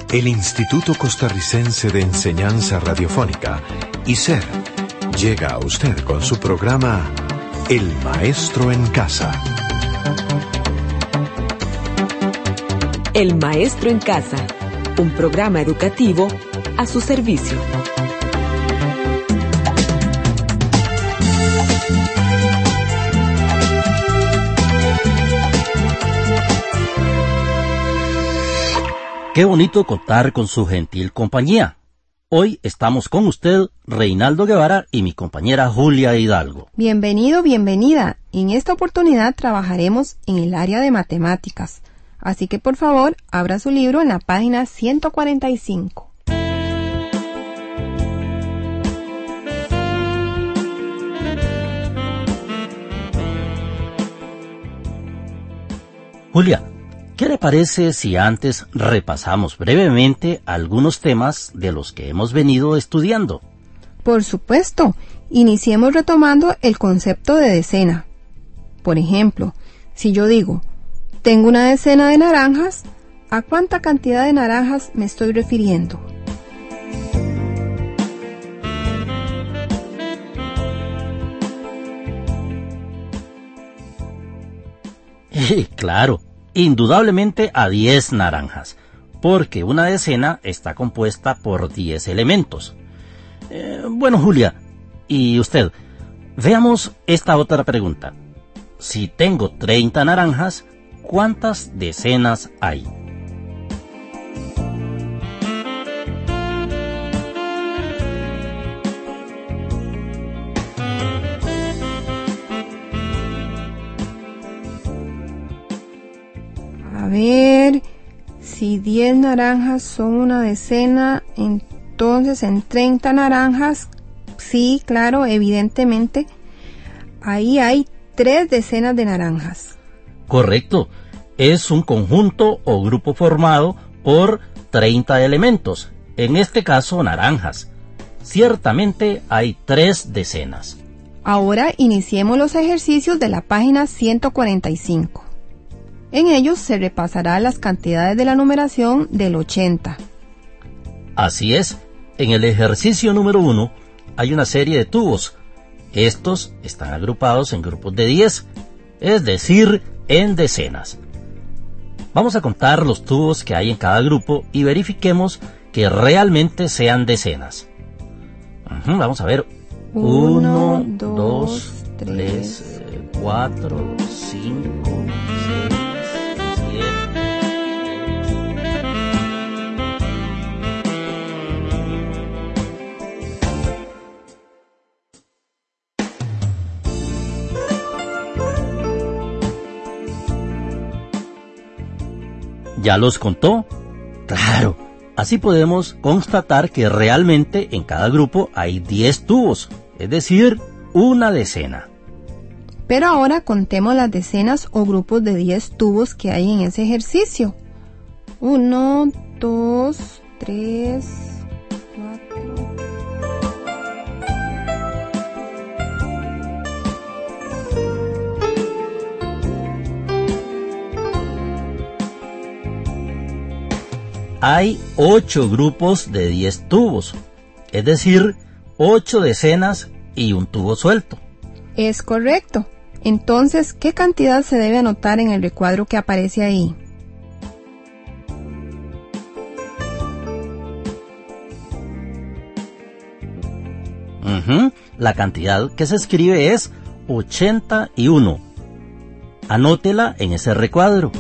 El Instituto Costarricense de Enseñanza Radiofónica, ICER, llega a usted con su programa El Maestro en Casa. El Maestro en Casa, un programa educativo a su servicio. Qué bonito contar con su gentil compañía. Hoy estamos con usted, Reinaldo Guevara, y mi compañera Julia Hidalgo. Bienvenido, bienvenida. En esta oportunidad trabajaremos en el área de matemáticas. Así que por favor, abra su libro en la página 145. Julia, ¿qué le parece si antes repasamos brevemente algunos temas de los que hemos venido estudiando? Por supuesto, iniciemos retomando el concepto de decena. Por ejemplo, si yo digo, tengo una decena de naranjas, ¿a cuánta cantidad de naranjas me estoy refiriendo? Claro, indudablemente a 10 naranjas, porque una decena está compuesta por 10 elementos. Bueno, Julia, ¿y usted? Veamos esta otra pregunta. Si tengo 30 naranjas, ¿cuántas decenas hay? A ver, si 10 naranjas son una decena, entonces en 30 naranjas, sí, claro, evidentemente, ahí hay 3 decenas de naranjas. Correcto, es un conjunto o grupo formado por 30 elementos, en este caso naranjas. Ciertamente hay 3 decenas. Ahora iniciemos los ejercicios de la página 145. En ellos se repasará las cantidades de la numeración del 80. Así es, en el ejercicio número 1 hay una serie de tubos. Estos están agrupados en grupos de 10, es decir, en decenas. Vamos a contar los tubos que hay en cada grupo y verifiquemos que realmente sean decenas. Vamos a ver. 1, 2, 3, 4, 5, 6. ¿Ya los contó? Claro, así podemos constatar que realmente en cada grupo hay 10 tubos, es decir, una decena. Pero ahora contemos las decenas o grupos de 10 tubos que hay en ese ejercicio. 1, 2, 3, 4... Hay 8 grupos de 10 tubos, es decir, 8 decenas y un tubo suelto. Es correcto. Entonces, ¿qué cantidad se debe anotar en el recuadro que aparece ahí? La cantidad que se escribe es 81. Anótela en ese recuadro.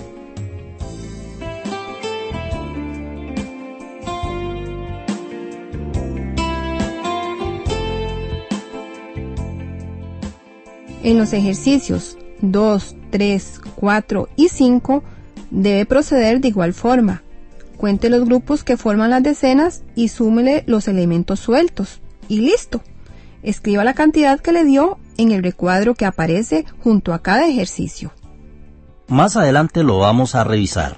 En los ejercicios 2, 3, 4 y 5 debe proceder de igual forma. Cuente los grupos que forman las decenas y súmele los elementos sueltos. Y listo. Escriba la cantidad que le dio en el recuadro que aparece junto a cada ejercicio. Más adelante lo vamos a revisar.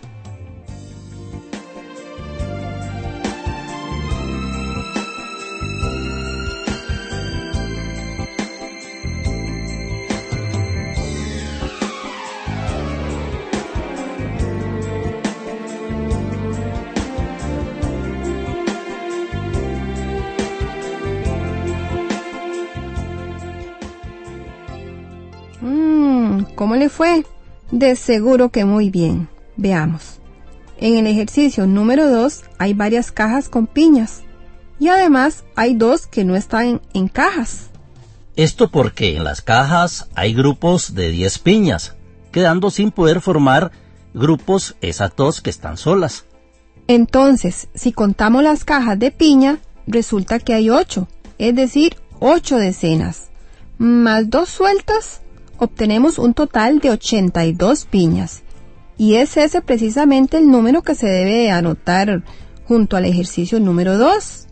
cómo le fue? De seguro que muy bien. Veamos. En el ejercicio número 2 hay varias cajas con piñas. Y además hay 2 que no están en cajas. Esto porque en las cajas hay grupos de 10 piñas, quedando sin poder formar grupos esas 2 que están solas. Entonces, si contamos las cajas de piña, resulta que hay 8, es decir, 8 decenas. Más 2 sueltas, obtenemos un total de 82 piñas. Y es ese precisamente el número que se debe anotar junto al ejercicio número 2.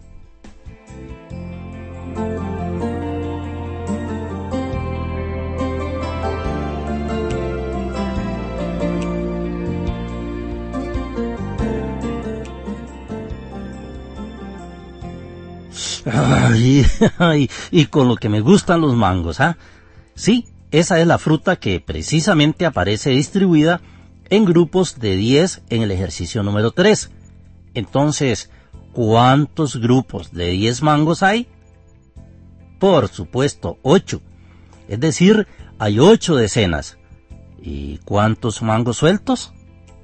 Y con lo que me gustan los mangos, ¿ah? Sí, esa es la fruta que precisamente aparece distribuida en grupos de 10 en el ejercicio número 3. Entonces, ¿cuántos grupos de 10 mangos hay? Por supuesto, 8. Es decir, hay 8 decenas. ¿Y cuántos mangos sueltos?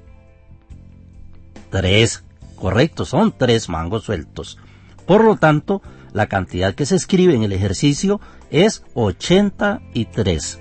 3. Correcto, son 3 mangos sueltos. Por lo tanto, la cantidad que se escribe en el ejercicio es 83.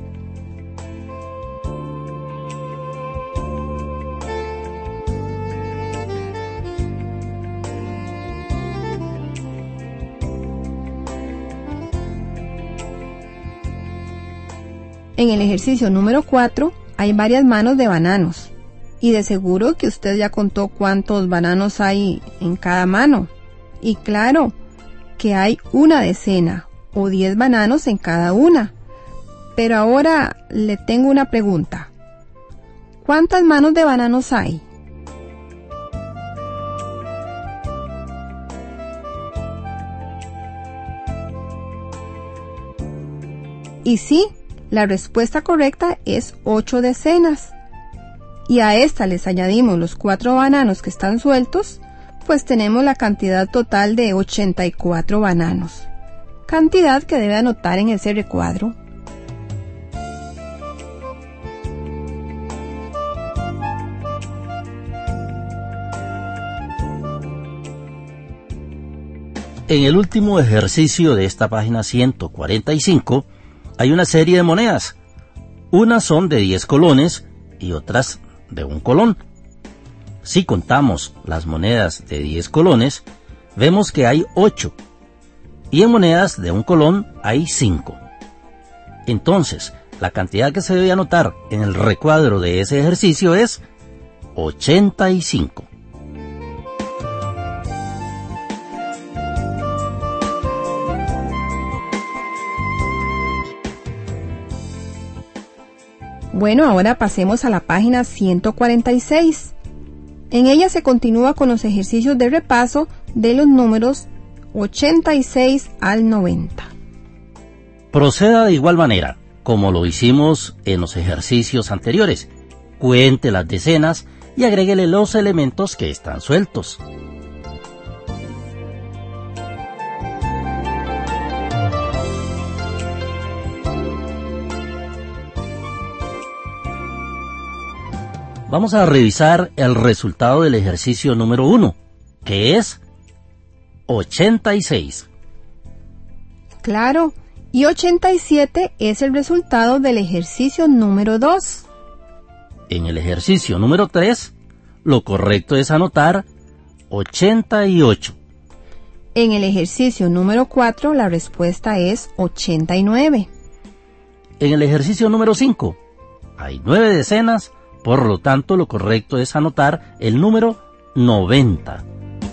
En el ejercicio número 4 hay varias manos de bananos. Y de seguro que usted ya contó cuántos bananos hay en cada mano. Y claro, que hay una decena o 10 bananos en cada una. Pero ahora le tengo una pregunta. ¿Cuántas manos de bananos hay? Y sí, la respuesta correcta es 8 decenas. Y a esta les añadimos los 4 bananos que están sueltos, pues tenemos la cantidad total de 84 bananos. Cantidad que debe anotar en ese recuadro. En el último ejercicio de esta página 145 hay una serie de monedas. Unas son de 10 colones y otras de 1 colón. Si contamos las monedas de 10 colones, vemos que hay 8. Y en monedas de 1 colón hay 5. Entonces, la cantidad que se debe anotar en el recuadro de ese ejercicio es 85. Bueno, ahora pasemos a la página 146. En ella se continúa con los ejercicios de repaso de los números 86 al 90. Proceda de igual manera, como lo hicimos en los ejercicios anteriores. Cuente las decenas y agréguele los elementos que están sueltos. Vamos a revisar el resultado del ejercicio número 1, que es 86. Claro, y 87 es el resultado del ejercicio número 2. En el ejercicio número 3, lo correcto es anotar 88. En el ejercicio número 4, la respuesta es 89. En el ejercicio número 5, hay 9 decenas. Por lo tanto, lo correcto es anotar el número 90.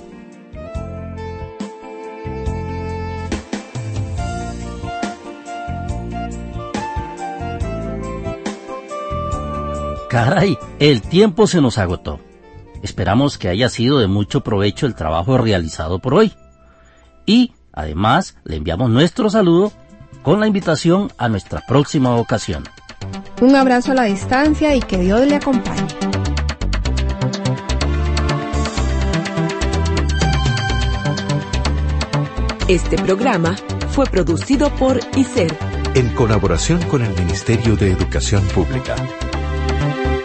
Caray, el tiempo se nos agotó. Esperamos que haya sido de mucho provecho el trabajo realizado por hoy. Y, además, le enviamos nuestro saludo con la invitación a nuestra próxima ocasión. Un abrazo a la distancia y que Dios le acompañe. Este programa fue producido por ICER, en colaboración con el Ministerio de Educación Pública.